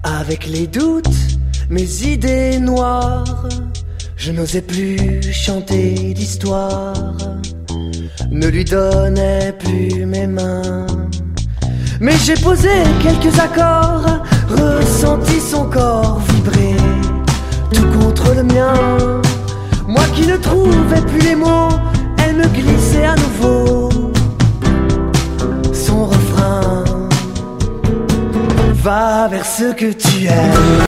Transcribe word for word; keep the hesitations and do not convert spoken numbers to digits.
Avec les doutes, mes idées noires, je n'osais plus chanter d'histoire, ne lui donnais plus mes mains. Mais j'ai posé quelques accords, ressenti son corps vibrer, tout contre le mien. Moi qui ne trouvais plus les mots, elle me glissait à nouveau son refrain. Va vers ce que tu aimes.